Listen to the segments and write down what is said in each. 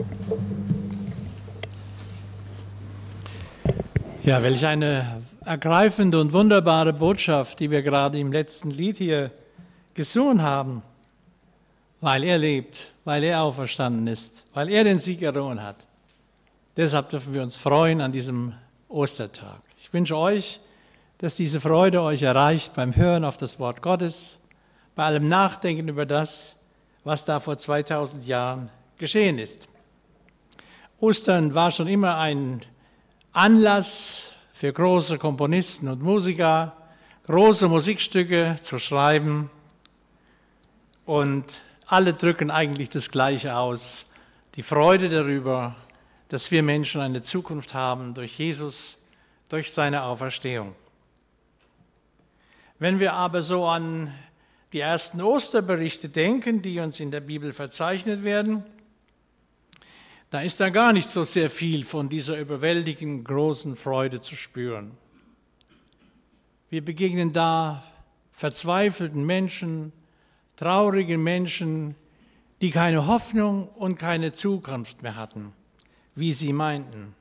Ja, welch eine ergreifende und wunderbare Botschaft, die wir gerade im letzten Lied hier gesungen haben. Weil er lebt, weil er auferstanden ist, weil er den Sieg errungen hat. Deshalb dürfen wir uns freuen an diesem Ostertag. Ich wünsche euch, dass diese Freude euch erreicht beim Hören auf das Wort Gottes, bei allem Nachdenken über das, was da vor 2000 Jahren geschehen ist. Ostern war schon immer ein Anlass für große Komponisten und Musiker, große Musikstücke zu schreiben. Und alle drücken eigentlich das Gleiche aus, die Freude darüber, dass wir Menschen eine Zukunft haben durch Jesus, durch seine Auferstehung. Wenn wir aber so an die ersten Osterberichte denken, die uns in der Bibel verzeichnet werden, da ist da gar nicht so sehr viel von dieser überwältigenden großen Freude zu spüren. Wir begegnen da verzweifelten Menschen, traurigen Menschen, die keine Hoffnung und keine Zukunft mehr hatten, wie sie meinten.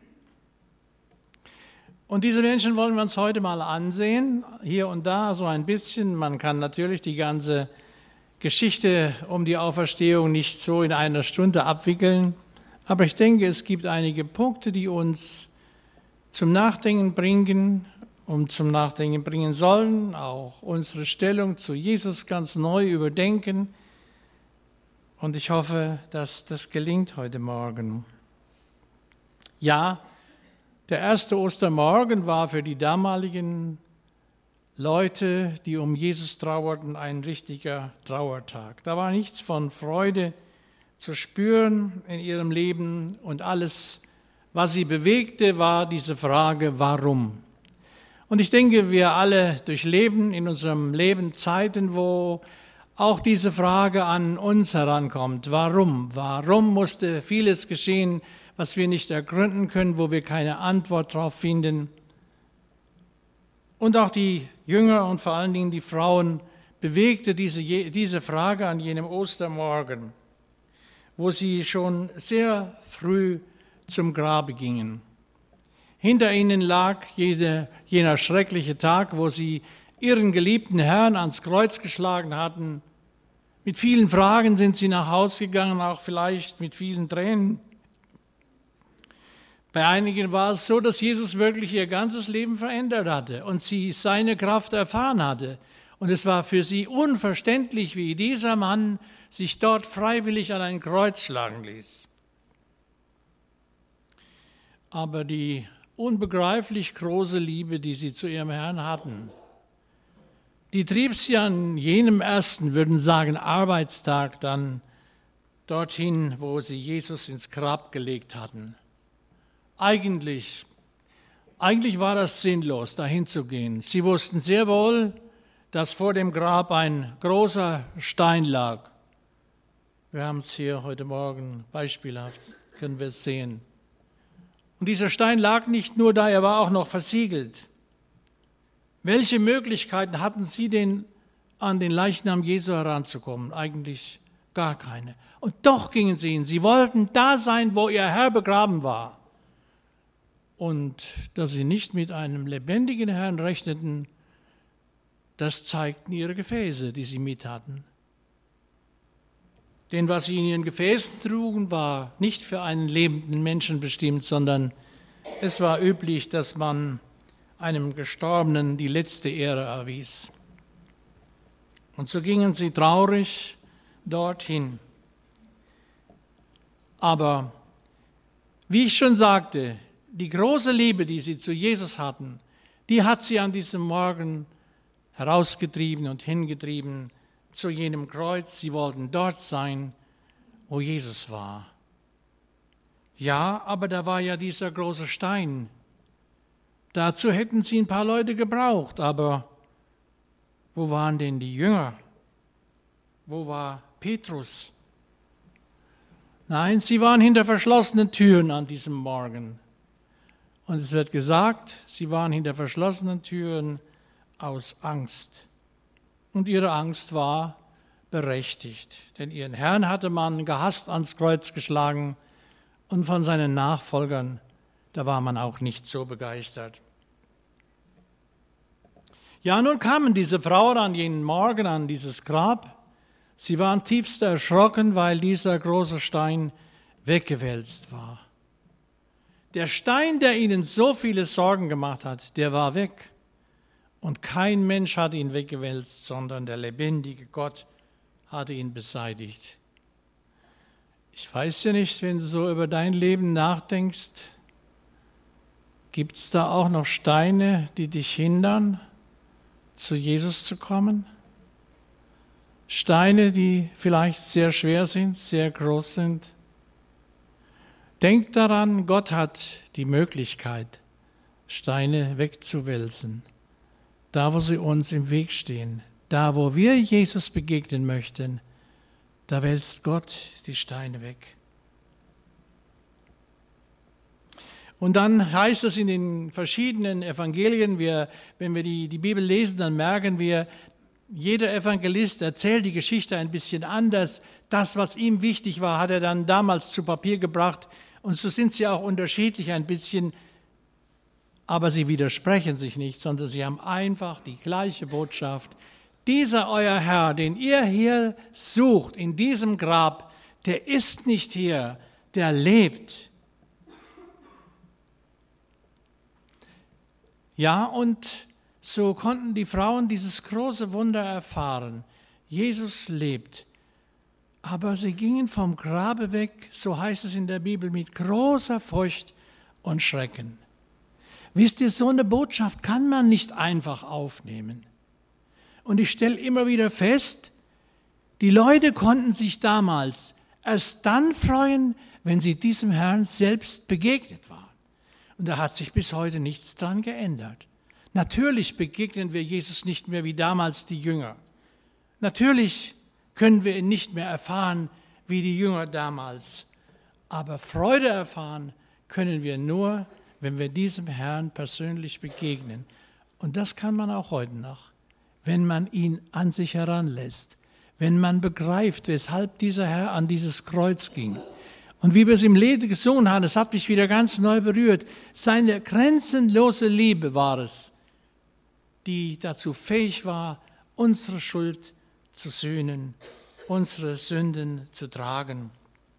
Und diese Menschen wollen wir uns heute mal ansehen, hier und da so ein bisschen. Man kann natürlich die ganze Geschichte um die Auferstehung nicht so in einer Stunde abwickeln, aber ich denke, es gibt einige Punkte, die uns zum Nachdenken bringen und zum Nachdenken bringen sollen, auch unsere Stellung zu Jesus ganz neu überdenken. Und ich hoffe, dass das gelingt heute Morgen. Ja, der erste Ostermorgen war für die damaligen Leute, die um Jesus trauerten, ein richtiger Trauertag. Da war nichts von Freude zu spüren in ihrem Leben und alles, was sie bewegte, war diese Frage, warum? Und ich denke, wir alle durchleben in unserem Leben Zeiten, wo auch diese Frage an uns herankommt. Warum? Warum musste vieles geschehen, was wir nicht ergründen können, wo wir keine Antwort drauf finden? Und auch die Jünger und vor allen Dingen die Frauen bewegte diese Frage an jenem Ostermorgen, wo sie schon sehr früh zum Grabe gingen. Hinter ihnen lag jener schreckliche Tag, wo sie ihren geliebten Herrn ans Kreuz geschlagen hatten. Mit vielen Fragen sind sie nach Hause gegangen, auch vielleicht mit vielen Tränen. Bei einigen war es so, dass Jesus wirklich ihr ganzes Leben verändert hatte und sie seine Kraft erfahren hatte. Und es war für sie unverständlich, wie dieser Mann sich dort freiwillig an ein Kreuz schlagen ließ. Aber die unbegreiflich große Liebe, die sie zu ihrem Herrn hatten, die trieb sie an jenem ersten, würden sagen, Arbeitstag dann dorthin, wo sie Jesus ins Grab gelegt hatten. Eigentlich war das sinnlos, dahin zu gehen. Sie wussten sehr wohl, dass vor dem Grab ein großer Stein lag. Wir haben es hier heute Morgen beispielhaft, können wir es sehen. Und dieser Stein lag nicht nur da, er war auch noch versiegelt. Welche Möglichkeiten hatten sie denn, an den Leichnam Jesu heranzukommen? Eigentlich gar keine. Und doch gingen sie hin. Sie wollten da sein, wo ihr Herr begraben war. Und dass sie nicht mit einem lebendigen Herrn rechneten, das zeigten ihre Gefäße, die sie mit hatten. Denn was sie in ihren Gefäßen trugen, war nicht für einen lebenden Menschen bestimmt, sondern es war üblich, dass man einem Gestorbenen die letzte Ehre erwies. Und so gingen sie traurig dorthin. Aber wie ich schon sagte, die große Liebe, die sie zu Jesus hatten, die hat sie an diesem Morgen herausgetrieben und hingetrieben zu jenem Kreuz. Sie wollten dort sein, wo Jesus war. Ja, aber da war ja dieser große Stein. Dazu hätten sie ein paar Leute gebraucht, aber wo waren denn die Jünger? Wo war Petrus? Nein, sie waren hinter verschlossenen Türen an diesem Morgen. Und es wird gesagt, sie waren hinter verschlossenen Türen aus Angst. Und ihre Angst war berechtigt, denn ihren Herrn hatte man gehasst ans Kreuz geschlagen Und von seinen Nachfolgern, da war man auch nicht so begeistert. Ja, nun kamen diese Frauen an jenen Morgen an dieses Grab. Sie waren tiefst erschrocken, weil dieser große Stein weggewälzt war. Der Stein, der ihnen so viele Sorgen gemacht hat, der war weg. Und kein Mensch hat ihn weggewälzt, sondern der lebendige Gott hatte ihn beseitigt. Ich weiß ja nicht, wenn du so über dein Leben nachdenkst, gibt es da auch noch Steine, die dich hindern, zu Jesus zu kommen? Steine, die vielleicht sehr schwer sind, sehr groß sind. Denk daran, Gott hat die Möglichkeit, Steine wegzuwälzen. Da, wo sie uns im Weg stehen, da, wo wir Jesus begegnen möchten, da wälzt Gott die Steine weg. Und dann heißt es in den verschiedenen Evangelien, wenn wir die Bibel lesen, dann merken wir, jeder Evangelist erzählt die Geschichte ein bisschen anders. Das, was ihm wichtig war, hat er dann damals zu Papier gebracht. Und so sind sie auch unterschiedlich ein bisschen, aber sie widersprechen sich nicht, sondern sie haben einfach die gleiche Botschaft. Dieser euer Herr, den ihr hier sucht, in diesem Grab, der ist nicht hier, der lebt. Ja, und so konnten die Frauen dieses große Wunder erfahren. Jesus lebt. Aber sie gingen vom Grabe weg, so heißt es in der Bibel, mit großer Furcht und Schrecken. Wisst ihr, so eine Botschaft kann man nicht einfach aufnehmen. Und ich stelle immer wieder fest, die Leute konnten sich damals erst dann freuen, wenn sie diesem Herrn selbst begegnet waren. Und da hat sich bis heute nichts dran geändert. Natürlich begegnen wir Jesus nicht mehr wie damals die Jünger. Natürlich können wir ihn nicht mehr erfahren wie die Jünger damals. Aber Freude erfahren können wir nur, wenn wir diesem Herrn persönlich begegnen. Und das kann man auch heute noch, wenn man ihn an sich heranlässt, wenn man begreift, weshalb dieser Herr an dieses Kreuz ging. Und wie wir es im Lied gesungen haben, es hat mich wieder ganz neu berührt, seine grenzenlose Liebe war es, die dazu fähig war, unsere Schuld zu sühnen, unsere Sünden zu tragen.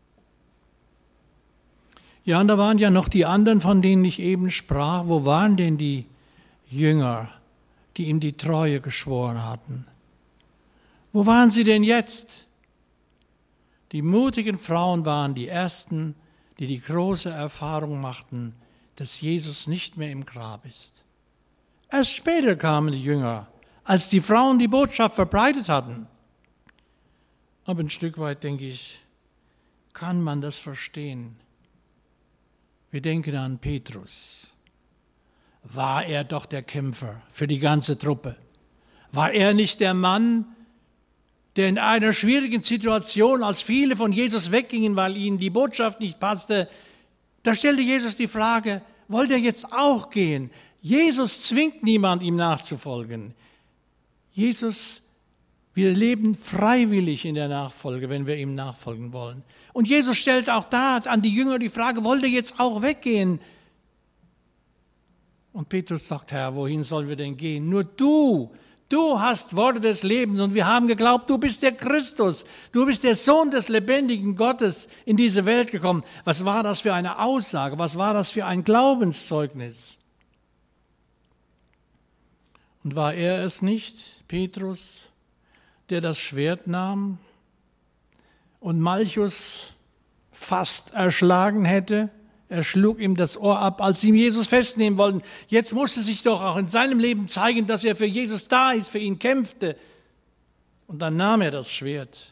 Ja, und da waren ja noch die anderen, von denen ich eben sprach. Wo waren denn die Jünger, die ihm die Treue geschworen hatten? Wo waren sie denn jetzt? Die mutigen Frauen waren die Ersten, die die große Erfahrung machten, dass Jesus nicht mehr im Grab ist. Erst später kamen die Jünger, als die Frauen die Botschaft verbreitet hatten. Aber ein Stück weit, denke ich, kann man das verstehen. Wir denken an Petrus. War er doch der Kämpfer für die ganze Truppe? War er nicht der Mann, der in einer schwierigen Situation, als viele von Jesus weggingen, weil ihnen die Botschaft nicht passte, da stellte Jesus die Frage, wollt ihr jetzt auch gehen? Jesus zwingt niemand, ihm nachzufolgen. Wir leben freiwillig in der Nachfolge, wenn wir ihm nachfolgen wollen. Und Jesus stellt auch da an die Jünger die Frage, wollt ihr jetzt auch weggehen? Und Petrus sagt, Herr, wohin sollen wir denn gehen? Nur du hast Worte des Lebens und wir haben geglaubt, du bist der Christus, du bist der Sohn des lebendigen Gottes in diese Welt gekommen. Was war das für eine Aussage? Was war das für ein Glaubenszeugnis? Und war er es nicht, Petrus, der das Schwert nahm und Malchus fast erschlagen hätte? Er schlug ihm das Ohr ab, als sie ihm Jesus festnehmen wollten. Jetzt musste sich doch auch in seinem Leben zeigen, dass er für Jesus da ist, für ihn kämpfte. Und dann nahm er das Schwert.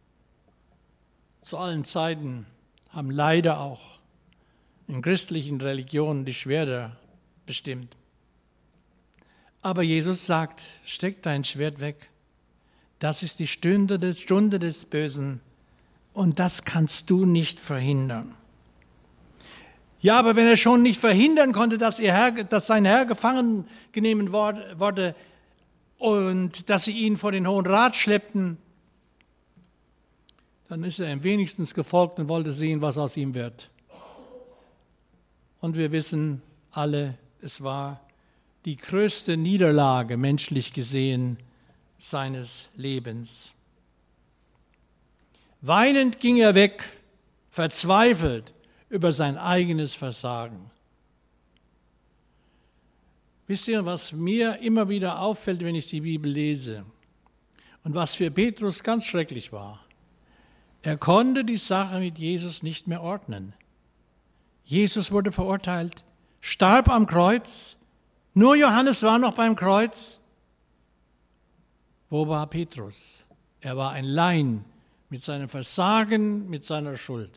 Zu allen Zeiten haben leider auch in christlichen Religionen die Schwerter bestimmt. Aber Jesus sagt, steck dein Schwert weg. Das ist die Stunde des Bösen und das kannst du nicht verhindern. Ja, aber wenn er schon nicht verhindern konnte, dass sein Herr gefangen genommen wurde und dass sie ihn vor den Hohen Rat schleppten, dann ist er ihm wenigstens gefolgt und wollte sehen, was aus ihm wird. Und wir wissen alle, es war die größte Niederlage, menschlich gesehen, seines Lebens. Weinend ging er weg, verzweifelt über sein eigenes Versagen. Wisst ihr, was mir immer wieder auffällt, wenn ich die Bibel lese und was für Petrus ganz schrecklich war? Er konnte die Sache mit Jesus nicht mehr ordnen. Jesus wurde verurteilt, starb am Kreuz, nur Johannes war noch beim Kreuz. Wo war Petrus? Er war ein Laien mit seinem Versagen, mit seiner Schuld.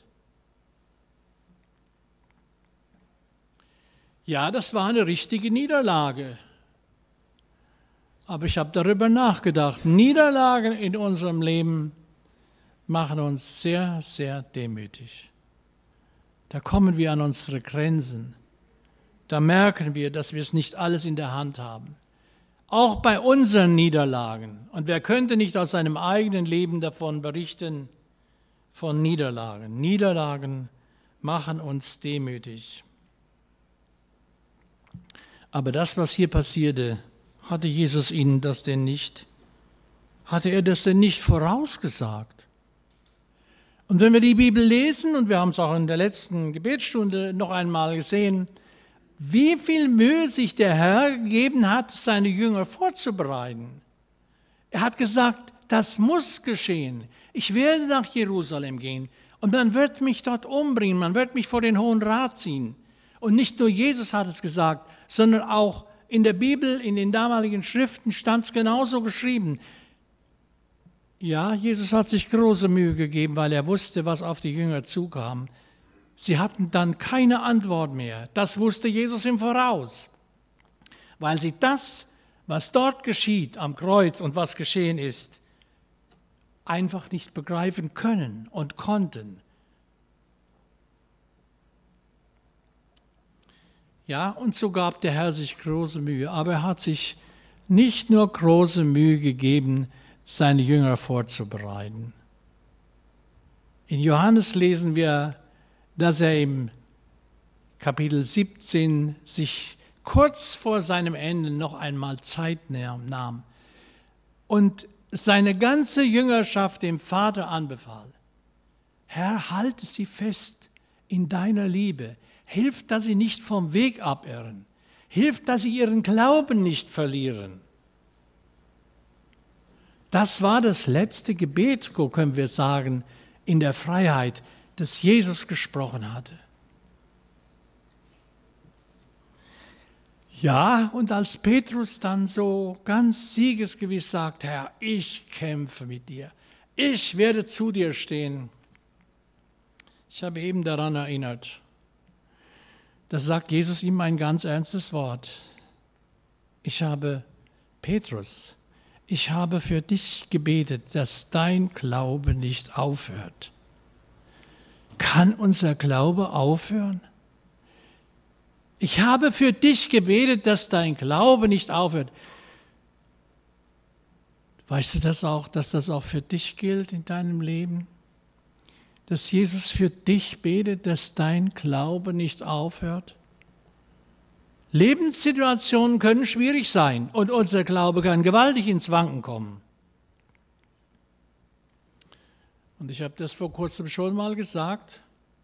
Ja, das war eine richtige Niederlage. Aber ich habe darüber nachgedacht. Niederlagen in unserem Leben machen uns sehr, sehr demütig. Da kommen wir an unsere Grenzen. Da merken wir, dass wir es nicht alles in der Hand haben. Auch bei unseren Niederlagen. Und wer könnte nicht aus seinem eigenen Leben davon berichten, von Niederlagen. Niederlagen machen uns demütig. Aber das, was hier passierte, hatte Jesus ihnen das denn nicht? Hatte er das denn nicht vorausgesagt? Und wenn wir die Bibel lesen, und wir haben es auch in der letzten Gebetsstunde noch einmal gesehen, wie viel Mühe sich der Herr gegeben hat, seine Jünger vorzubereiten. Er hat gesagt, das muss geschehen. Ich werde nach Jerusalem gehen und man wird mich dort umbringen, man wird mich vor den Hohen Rat ziehen. Und nicht nur Jesus hat es gesagt, sondern auch in der Bibel, in den damaligen Schriften stand es genauso geschrieben. Ja, Jesus hat sich große Mühe gegeben, weil er wusste, was auf die Jünger zukam. Sie hatten dann keine Antwort mehr. Das wusste Jesus im Voraus, weil sie das, was dort geschieht am Kreuz und was geschehen ist, einfach nicht begreifen können und konnten. Ja, und so gab der Herr sich große Mühe, aber er hat sich nicht nur große Mühe gegeben, seine Jünger vorzubereiten. In Johannes lesen wir, dass er im Kapitel 17 sich kurz vor seinem Ende noch einmal Zeit nahm und seine ganze Jüngerschaft dem Vater anbefahl. Herr, halte sie fest in deiner Liebe. Hilf, dass sie nicht vom Weg abirren. Hilf, dass sie ihren Glauben nicht verlieren. Das war das letzte Gebet, so können wir sagen, in der Freiheit, das Jesus gesprochen hatte. Ja, und als Petrus dann so ganz siegesgewiss sagt, Herr, ich kämpfe mit dir, ich werde zu dir stehen. Ich habe eben daran erinnert, da sagt Jesus ihm ein ganz ernstes Wort. Petrus, ich habe für dich gebetet, dass dein Glaube nicht aufhört. Kann unser Glaube aufhören? Ich habe für dich gebetet, dass dein Glaube nicht aufhört. Weißt du das auch, dass das auch für dich gilt in deinem Leben? Dass Jesus für dich betet, dass dein Glaube nicht aufhört? Lebenssituationen können schwierig sein und unser Glaube kann gewaltig ins Wanken kommen. Und ich habe das vor kurzem schon mal gesagt.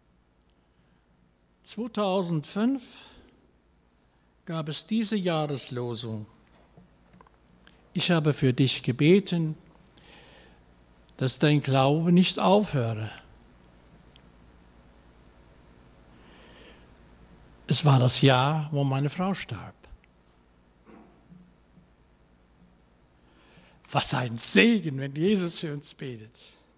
2005 gab es diese Jahreslosung. Ich habe für dich gebeten, dass dein Glaube nicht aufhöre. Es war das Jahr, wo meine Frau starb. Was ein Segen, wenn Jesus für uns betet.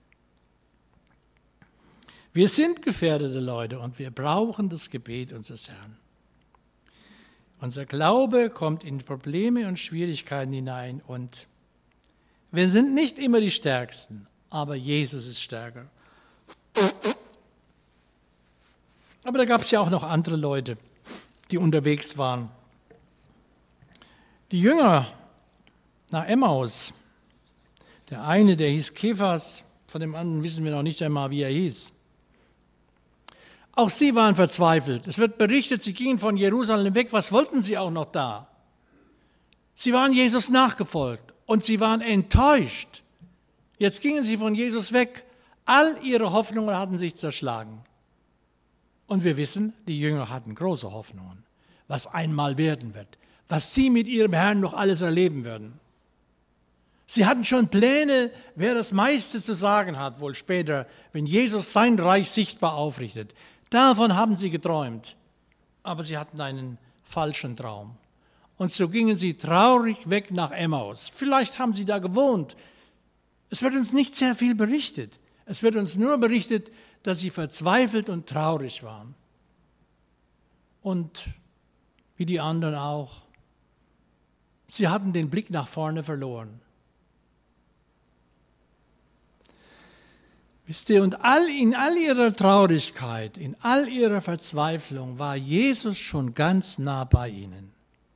Wir sind gefährdete Leute und wir brauchen das Gebet unseres Herrn. Unser Glaube kommt in Probleme und Schwierigkeiten hinein und wir sind nicht immer die Stärksten, aber Jesus ist stärker. Aber da gab es ja auch noch andere Leute, die unterwegs waren. Die Jünger nach Emmaus, der eine, der hieß Kephas, von dem anderen wissen wir noch nicht einmal, wie er hieß. Auch sie waren verzweifelt. Es wird berichtet, sie gingen von Jerusalem weg. Was wollten sie auch noch da? Sie waren Jesus nachgefolgt und sie waren enttäuscht. Jetzt gingen sie von Jesus weg. All ihre Hoffnungen hatten sich zerschlagen. Und wir wissen, die Jünger hatten große Hoffnungen, was einmal werden wird, was sie mit ihrem Herrn noch alles erleben würden. Sie hatten schon Pläne, wer das meiste zu sagen hat, wohl später, wenn Jesus sein Reich sichtbar aufrichtet. Davon haben sie geträumt, aber sie hatten einen falschen Traum. Und so gingen sie traurig weg nach Emmaus. Vielleicht haben sie da gewohnt. Es wird uns nicht sehr viel berichtet. Es wird uns nur berichtet, dass sie verzweifelt und traurig waren. Und wie die anderen auch. Sie hatten den Blick nach vorne verloren. Wisst ihr, und in all ihrer Traurigkeit, in all ihrer Verzweiflung war Jesus schon ganz nah bei ihnen.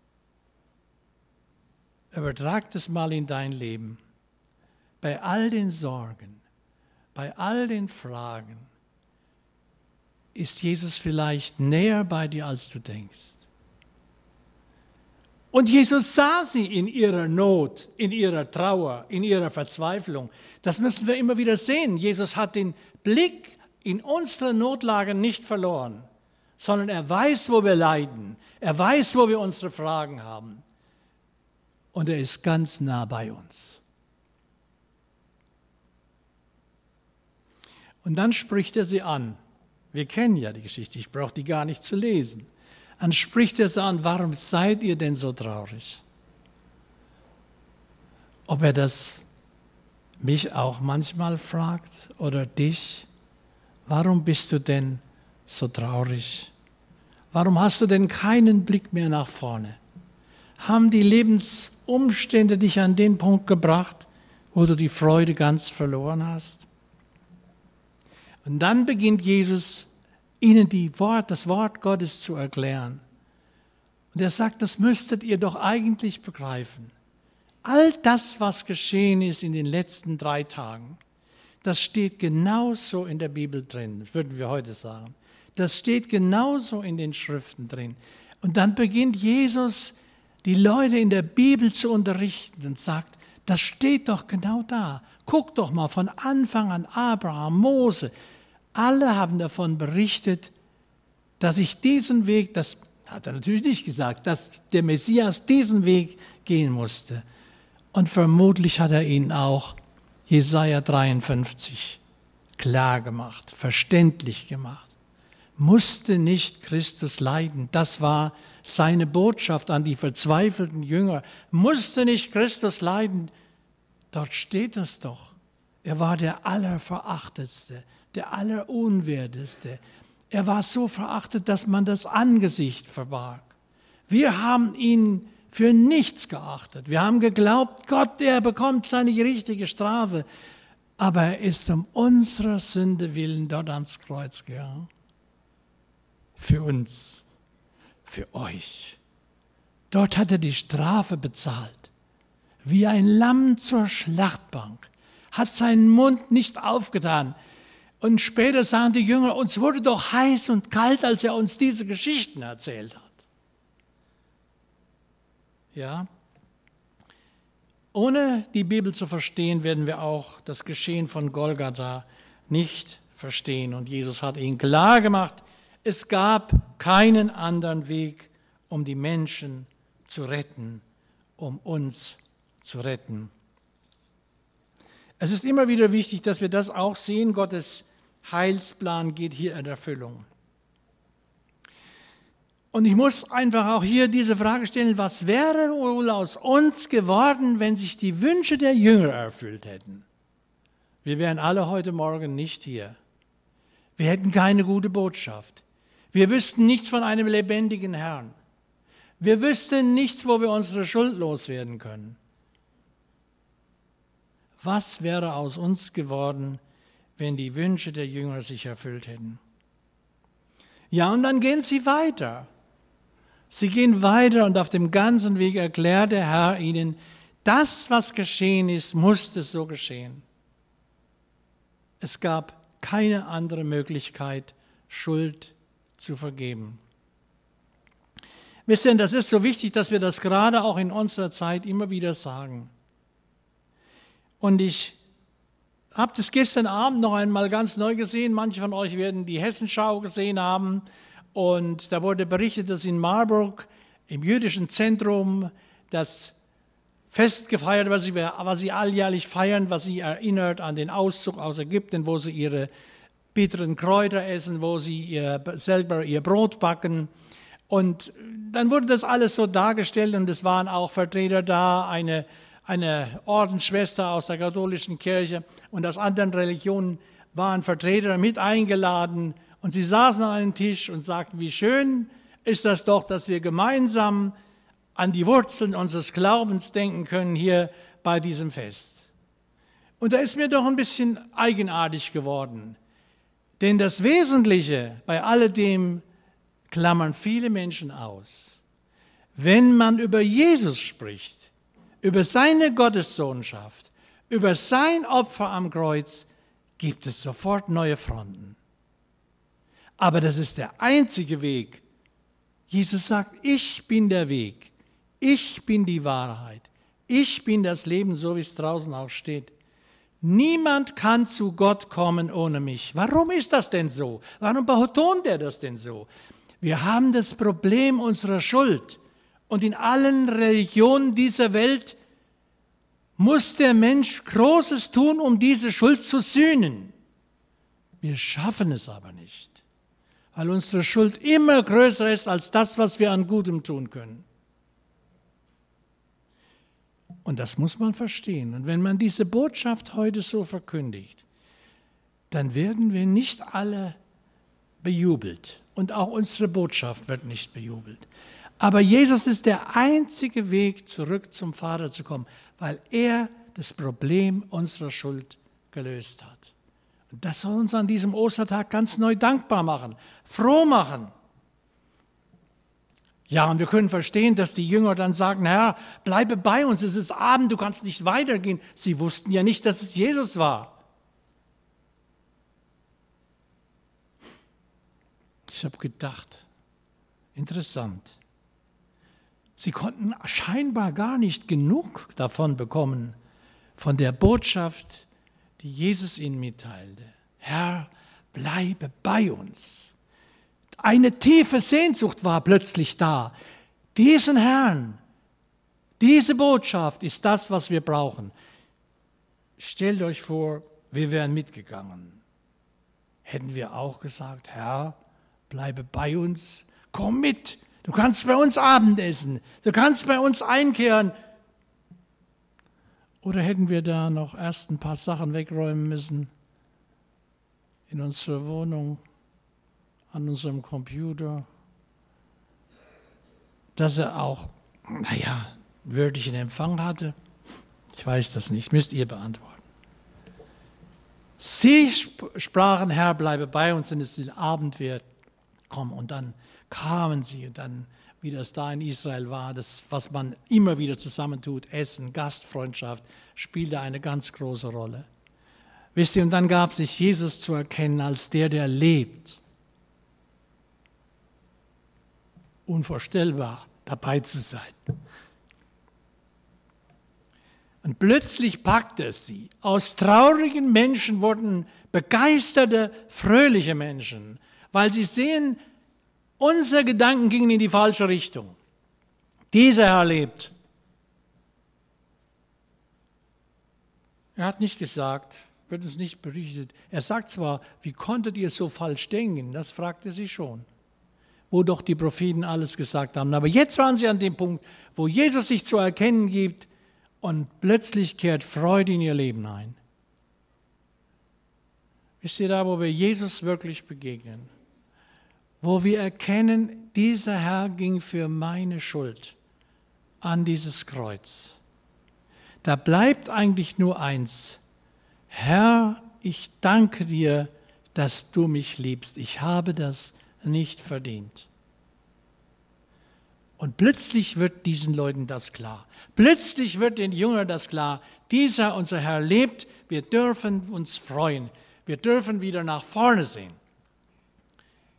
Übertrag das mal in dein Leben. Bei all den Sorgen, bei all den Fragen, ist Jesus vielleicht näher bei dir, als du denkst. Und Jesus sah sie in ihrer Not, in ihrer Trauer, in ihrer Verzweiflung. Das müssen wir immer wieder sehen. Jesus hat den Blick in unsere Notlagen nicht verloren, sondern er weiß, wo wir leiden. Er weiß, wo wir unsere Fragen haben. Und er ist ganz nah bei uns. Und dann spricht er sie an. Wir kennen ja die Geschichte, ich brauche die gar nicht zu lesen. Dann spricht er sie an, warum seid ihr denn so traurig? Ob er das mich auch manchmal fragt oder dich, warum bist du denn so traurig? Warum hast du denn keinen Blick mehr nach vorne? Haben die Lebensumstände dich an den Punkt gebracht, wo du die Freude ganz verloren hast? Und dann beginnt Jesus, ihnen das Wort Gottes zu erklären. Und er sagt, das müsstet ihr doch eigentlich begreifen. All das, was geschehen ist in den letzten 3 Tagen, das steht genauso in der Bibel drin, würden wir heute sagen. Das steht genauso in den Schriften drin. Und dann beginnt Jesus, die Leute in der Bibel zu unterrichten und sagt, das steht doch genau da. Guck doch mal von Anfang an Abraham, Mose. Alle haben davon berichtet, dass ich diesen Weg, das hat er natürlich nicht gesagt, dass der Messias diesen Weg gehen musste. Und vermutlich hat er ihnen auch Jesaja 53 klar gemacht, verständlich gemacht. Musste nicht Christus leiden? Das war seine Botschaft an die verzweifelten Jünger. Musste nicht Christus leiden? Dort steht es doch. Er war der Allerverachtetste, der Allerunwerteste. Er war so verachtet, dass man das Angesicht verbarg. Wir haben ihn für nichts geachtet. Wir haben geglaubt, Gott, der bekommt seine richtige Strafe. Aber er ist um unserer Sünde willen dort ans Kreuz gegangen. Für uns, für euch. Dort hat er die Strafe bezahlt. Wie ein Lamm zur Schlachtbank. Hat seinen Mund nicht aufgetan. Und später sagen die Jünger, uns wurde doch heiß und kalt, als er uns diese Geschichten erzählt hat. Ja? Ohne die Bibel zu verstehen, werden wir auch das Geschehen von Golgatha nicht verstehen. Und Jesus hat ihnen klar gemacht, es gab keinen anderen Weg, um die Menschen zu retten, um uns zu retten. Es ist immer wieder wichtig, dass wir das auch sehen. Gottes Heilsplan geht hier in Erfüllung. Und ich muss einfach auch hier diese Frage stellen, was wäre wohl aus uns geworden, wenn sich die Wünsche der Jünger erfüllt hätten? Wir wären alle heute Morgen nicht hier. Wir hätten keine gute Botschaft. Wir wüssten nichts von einem lebendigen Herrn. Wir wüssten nichts, wo wir unsere Schuld loswerden können. Was wäre aus uns geworden, wenn die Wünsche der Jünger sich erfüllt hätten? Ja, und dann gehen sie weiter. Sie gehen weiter und auf dem ganzen Weg erklärt der Herr ihnen, das, was geschehen ist, musste so geschehen. Es gab keine andere Möglichkeit Schuld zu vergeben. Wisst ihr, das ist so wichtig, dass wir das gerade auch in unserer Zeit immer wieder sagen. Und ich habe das gestern Abend noch einmal ganz neu gesehen. Manche von euch werden die Hessenschau gesehen haben. Und da wurde berichtet, dass in Marburg im jüdischen Zentrum das Fest gefeiert, was sie alljährlich feiern, was sie erinnert an den Auszug aus Ägypten, wo sie ihre bitteren Kräuter essen, wo sie selber ihr Brot backen. Und dann wurde das alles so dargestellt und es waren auch Vertreter da, eine Ordensschwester aus der katholischen Kirche und aus anderen Religionen waren Vertreter mit eingeladen und sie saßen an einem Tisch und sagten, wie schön ist das doch, dass wir gemeinsam an die Wurzeln unseres Glaubens denken können hier bei diesem Fest. Und da ist mir doch ein bisschen eigenartig geworden, denn das Wesentliche bei alledem klammern viele Menschen aus. Wenn man über Jesus spricht, über seine Gottessohnschaft, über sein Opfer am Kreuz, gibt es sofort neue Fronten. Aber das ist der einzige Weg. Jesus sagt, ich bin der Weg, ich bin die Wahrheit, ich bin das Leben, so wie es draußen auch steht. Niemand kann zu Gott kommen ohne mich. Warum ist das denn so? Warum betont er das denn so? Wir haben das Problem unserer Schuld. Und in allen Religionen dieser Welt muss der Mensch Großes tun, um diese Schuld zu sühnen. Wir schaffen es aber nicht, weil unsere Schuld immer größer ist als das, was wir an Gutem tun können. Und das muss man verstehen. Und wenn man diese Botschaft heute so verkündigt, dann werden wir nicht alle bejubelt. Und auch unsere Botschaft wird nicht bejubelt. Aber Jesus ist der einzige Weg, zurück zum Vater zu kommen, weil er das Problem unserer Schuld gelöst hat. Und das soll uns an diesem Ostertag ganz neu dankbar machen, froh machen. Ja, und wir können verstehen, dass die Jünger dann sagen, Herr, bleibe bei uns, es ist Abend, du kannst nicht weitergehen. Sie wussten ja nicht, dass es Jesus war. Ich habe gedacht, interessant. Sie konnten scheinbar gar nicht genug davon bekommen, von der Botschaft, die Jesus ihnen mitteilte. Herr, bleibe bei uns. Eine tiefe Sehnsucht war plötzlich da. Diesen Herrn, diese Botschaft ist das, was wir brauchen. Stellt euch vor, wir wären mitgegangen. Hätten wir auch gesagt, Herr, bleibe bei uns, komm mit, du kannst bei uns Abendessen, du kannst bei uns einkehren. Oder hätten wir da noch erst ein paar Sachen wegräumen müssen in unserer Wohnung, an unserem Computer, dass er auch, würdigen Empfang hatte? Ich weiß das nicht, müsst ihr beantworten. Sie sprachen, Herr, bleibe bei uns, denn es ist Abend wird. Komm, und dann kamen sie und dann, wie das da in Israel war, das, was man immer wieder zusammentut, Essen, Gastfreundschaft, spielte eine ganz große Rolle. Wisst ihr, und dann gab sich Jesus zu erkennen als der lebt. Unvorstellbar, dabei zu sein. Und plötzlich packte es sie. Aus traurigen Menschen wurden begeisterte, fröhliche Menschen, weil sie sehen, unsere Gedanken gingen in die falsche Richtung. Dieser Herr lebt. Er hat nicht gesagt, wird uns nicht berichtet. Er sagt zwar, wie konntet ihr so falsch denken? Das fragte sie schon. Wo doch die Propheten alles gesagt haben. Aber jetzt waren sie an dem Punkt, wo Jesus sich zu erkennen gibt und plötzlich kehrt Freude in ihr Leben ein. Wisst ihr da, wo wir Jesus wirklich begegnen? Wo wir erkennen, dieser Herr ging für meine Schuld an dieses Kreuz. Da bleibt eigentlich nur eins. Herr, ich danke dir, dass du mich liebst. Ich habe das nicht verdient. Und plötzlich wird diesen Leuten das klar. Plötzlich wird den Jüngern das klar. Dieser, unser Herr, lebt. Wir dürfen uns freuen. Wir dürfen wieder nach vorne sehen.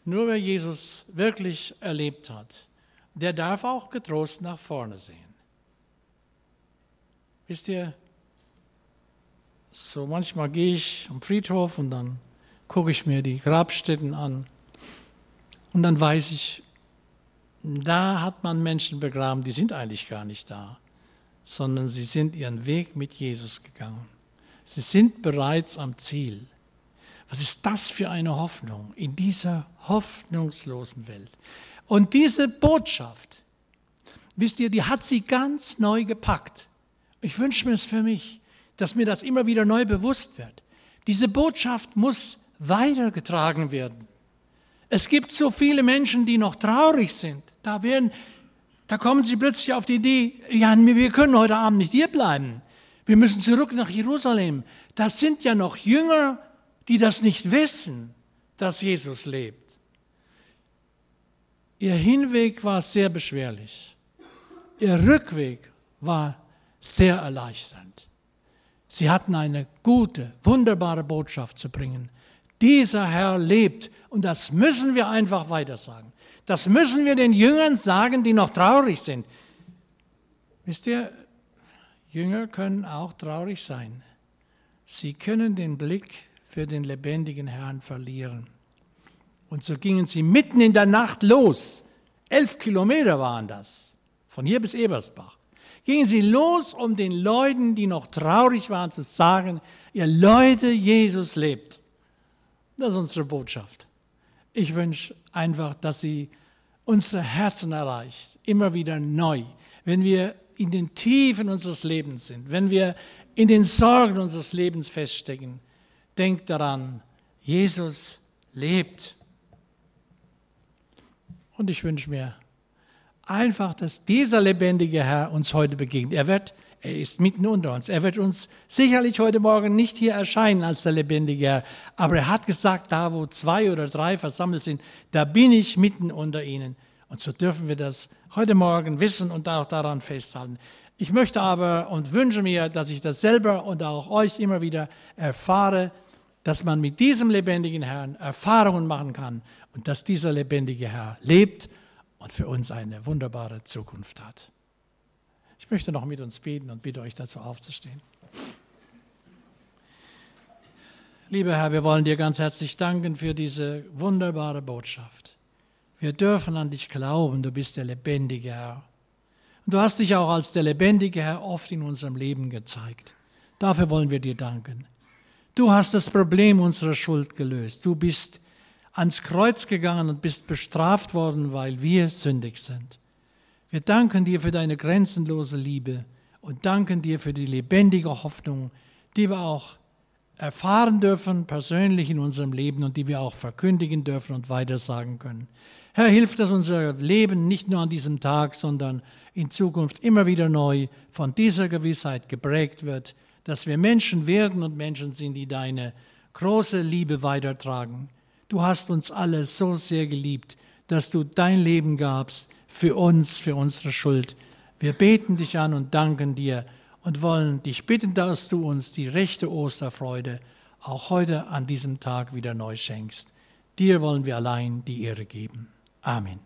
Nur wer Jesus wirklich erlebt hat, der darf auch getrost nach vorne sehen. Wisst ihr, so manchmal gehe ich am Friedhof und dann gucke ich mir die Grabstätten an und dann weiß ich, da hat man Menschen begraben, die sind eigentlich gar nicht da, sondern sie sind ihren Weg mit Jesus gegangen. Sie sind bereits am Ziel. Was ist das für eine Hoffnung in dieser hoffnungslosen Welt? Und diese Botschaft, wisst ihr, die hat sie ganz neu gepackt. Ich wünsche mir es für mich, dass mir das immer wieder neu bewusst wird. Diese Botschaft muss weitergetragen werden. Es gibt so viele Menschen, die noch traurig sind. Da kommen sie plötzlich auf die Idee, ja, wir können heute Abend nicht hier bleiben. Wir müssen zurück nach Jerusalem. Das sind ja noch Jünger, die das nicht wissen, dass Jesus lebt. Ihr Hinweg war sehr beschwerlich. Ihr Rückweg war sehr erleichternd. Sie hatten eine gute, wunderbare Botschaft zu bringen. Dieser Herr lebt und das müssen wir einfach weitersagen. Das müssen wir den Jüngern sagen, die noch traurig sind. Wisst ihr, Jünger können auch traurig sein. Sie können den Blick für den lebendigen Herrn verlieren. Und so gingen sie mitten in der Nacht los. 11 Kilometer waren das, von hier bis Ebersbach. Gingen sie los, um den Leuten, die noch traurig waren, zu sagen, ihr Leute, Jesus lebt. Das ist unsere Botschaft. Ich wünsche einfach, dass sie unsere Herzen erreicht, immer wieder neu. Wenn wir in den Tiefen unseres Lebens sind, wenn wir in den Sorgen unseres Lebens feststecken, denkt daran, Jesus lebt. Und ich wünsche mir einfach, dass dieser lebendige Herr uns heute begegnet. Er ist mitten unter uns. Er wird uns sicherlich heute Morgen nicht hier erscheinen als der lebendige Herr. Aber er hat gesagt, da wo 2 oder 3 versammelt sind, da bin ich mitten unter ihnen. Und so dürfen wir das heute Morgen wissen und auch daran festhalten. Ich möchte aber und wünsche mir, dass ich das selber und auch euch immer wieder erfahre, dass man mit diesem lebendigen Herrn Erfahrungen machen kann und dass dieser lebendige Herr lebt und für uns eine wunderbare Zukunft hat. Ich möchte noch mit uns beten und bitte euch dazu aufzustehen. Lieber Herr, wir wollen dir ganz herzlich danken für diese wunderbare Botschaft. Wir dürfen an dich glauben, du bist der lebendige Herr. Und du hast dich auch als der lebendige Herr oft in unserem Leben gezeigt. Dafür wollen wir dir danken. Du hast das Problem unserer Schuld gelöst. Du bist ans Kreuz gegangen und bist bestraft worden, weil wir sündig sind. Wir danken dir für deine grenzenlose Liebe und danken dir für die lebendige Hoffnung, die wir auch erfahren dürfen, persönlich in unserem Leben und die wir auch verkündigen dürfen und weitersagen können. Herr, hilf, dass unser Leben nicht nur an diesem Tag, sondern in Zukunft immer wieder neu von dieser Gewissheit geprägt wird, dass wir Menschen werden und Menschen sind, die deine große Liebe weitertragen. Du hast uns alle so sehr geliebt, dass du dein Leben gabst für uns, für unsere Schuld. Wir beten dich an und danken dir und wollen dich bitten, dass du uns die rechte Osterfreude auch heute an diesem Tag wieder neu schenkst. Dir wollen wir allein die Ehre geben. Amen.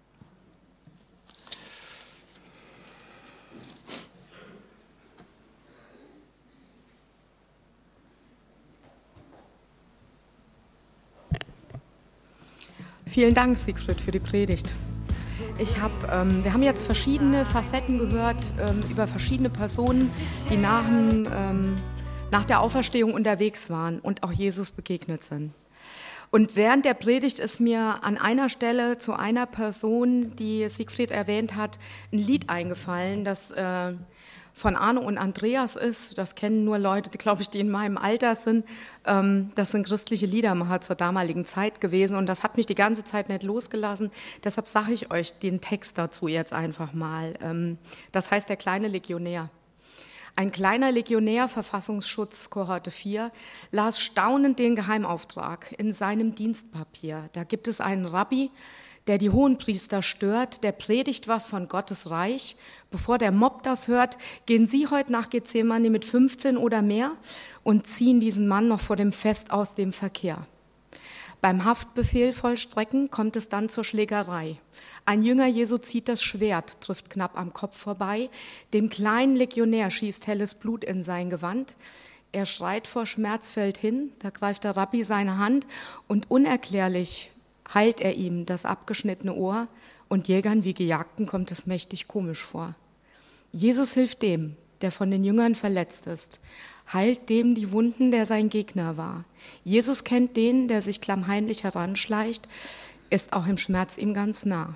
Vielen Dank, Siegfried, für die Predigt. Wir haben jetzt verschiedene Facetten gehört über verschiedene Personen, die nach der Auferstehung unterwegs waren und auch Jesus begegnet sind. Und während der Predigt ist mir an einer Stelle zu einer Person, die Siegfried erwähnt hat, ein Lied eingefallen, das von Arno und Andreas ist. Das kennen nur Leute, die in meinem Alter sind. Das sind christliche Liedermacher zur damaligen Zeit gewesen und das hat mich die ganze Zeit nicht losgelassen. Deshalb sage ich euch den Text dazu jetzt einfach mal. Das heißt, der kleine Legionär. Ein kleiner Legionär, Verfassungsschutz, Kohorte 4, las staunend den Geheimauftrag in seinem Dienstpapier. Da gibt es einen Rabbi, der die Hohenpriester stört, der predigt was von Gottes Reich. Bevor der Mob das hört, gehen Sie heute nach Gethsemane mit 15 oder mehr und ziehen diesen Mann noch vor dem Fest aus dem Verkehr. Beim Haftbefehl vollstrecken kommt es dann zur Schlägerei. Ein Jünger Jesu zieht das Schwert, trifft knapp am Kopf vorbei. Dem kleinen Legionär schießt helles Blut in sein Gewand. Er schreit vor Schmerz, fällt hin, da greift der Rabbi seine Hand und unerklärlich heilt er ihm das abgeschnittene Ohr und Jägern wie Gejagten kommt es mächtig komisch vor. Jesus hilft dem, der von den Jüngern verletzt ist, heilt dem die Wunden, der sein Gegner war. Jesus kennt den, der sich klammheimlich heranschleicht, ist auch im Schmerz ihm ganz nah.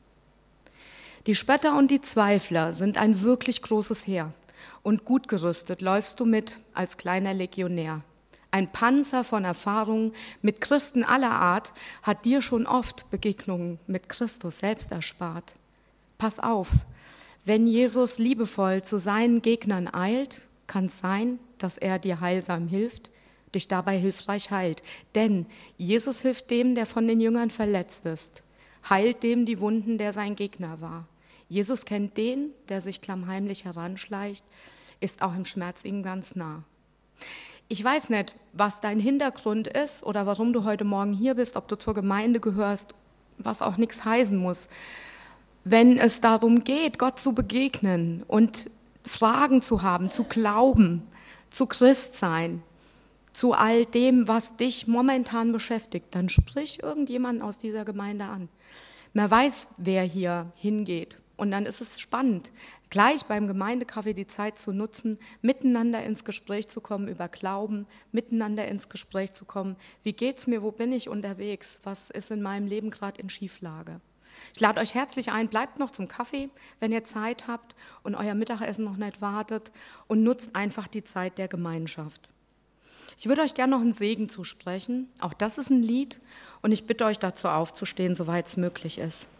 Die Spötter und die Zweifler sind ein wirklich großes Heer. Und gut gerüstet läufst du mit als kleiner Legionär. Ein Panzer von Erfahrungen mit Christen aller Art hat dir schon oft Begegnungen mit Christus selbst erspart. Pass auf, wenn Jesus liebevoll zu seinen Gegnern eilt, kann es sein, dass er dir heilsam hilft, dich dabei hilfreich heilt. Denn Jesus hilft dem, der von den Jüngern verletzt ist, heilt dem die Wunden, der sein Gegner war. Jesus kennt den, der sich klammheimlich heranschleicht, ist auch im Schmerz ihm ganz nah. Ich weiß nicht, was dein Hintergrund ist oder warum du heute Morgen hier bist, ob du zur Gemeinde gehörst, was auch nichts heißen muss. Wenn es darum geht, Gott zu begegnen und Fragen zu haben, zu glauben, zu Christsein, zu all dem, was dich momentan beschäftigt, dann sprich irgendjemanden aus dieser Gemeinde an. Man weiß, wer hier hingeht. Und dann ist es spannend, gleich beim Gemeindekaffee die Zeit zu nutzen, miteinander ins Gespräch zu kommen über Glauben, miteinander ins Gespräch zu kommen. Wie geht's mir, wo bin ich unterwegs, was ist in meinem Leben gerade in Schieflage? Ich lade euch herzlich ein, bleibt noch zum Kaffee, wenn ihr Zeit habt und euer Mittagessen noch nicht wartet und nutzt einfach die Zeit der Gemeinschaft. Ich würde euch gerne noch einen Segen zusprechen, auch das ist ein Lied und ich bitte euch dazu aufzustehen, soweit es möglich ist.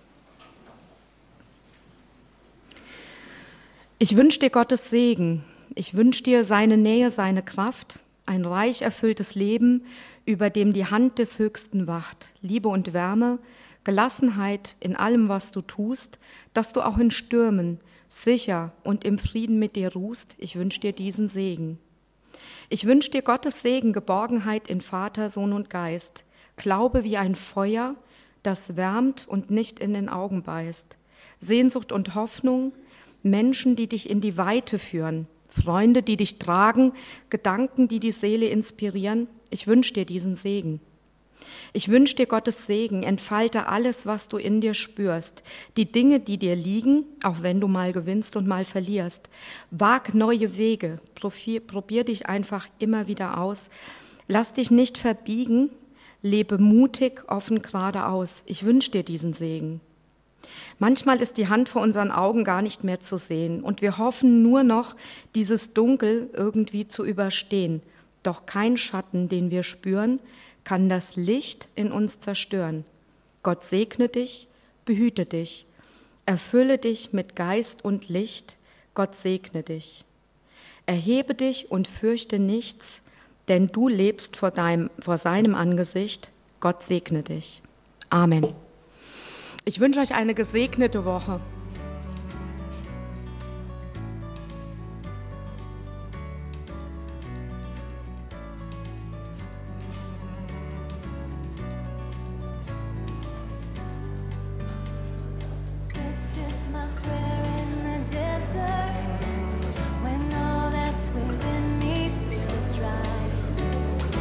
Ich wünsche dir Gottes Segen, ich wünsche dir seine Nähe, seine Kraft, ein reich erfülltes Leben, über dem die Hand des Höchsten wacht, Liebe und Wärme, Gelassenheit in allem, was du tust, dass du auch in Stürmen sicher und im Frieden mit dir ruhst. Ich wünsche dir diesen Segen. Ich wünsche dir Gottes Segen, Geborgenheit in Vater, Sohn und Geist, Glaube wie ein Feuer, das wärmt und nicht in den Augen beißt, Sehnsucht und Hoffnung, Menschen, die dich in die Weite führen, Freunde, die dich tragen, Gedanken, die die Seele inspirieren. Ich wünsche dir diesen Segen. Ich wünsche dir Gottes Segen, entfalte alles, was du in dir spürst, die Dinge, die dir liegen, auch wenn du mal gewinnst und mal verlierst. Wag neue Wege, probier dich einfach immer wieder aus. Lass dich nicht verbiegen, lebe mutig, offen, geradeaus. Ich wünsche dir diesen Segen. Manchmal ist die Hand vor unseren Augen gar nicht mehr zu sehen und wir hoffen nur noch, dieses Dunkel irgendwie zu überstehen. Doch kein Schatten, den wir spüren, kann das Licht in uns zerstören. Gott segne dich, behüte dich, erfülle dich mit Geist und Licht. Gott segne dich. Erhebe dich und fürchte nichts, denn du lebst vor seinem Angesicht. Gott segne dich. Amen. Ich wünsche euch eine gesegnete Woche.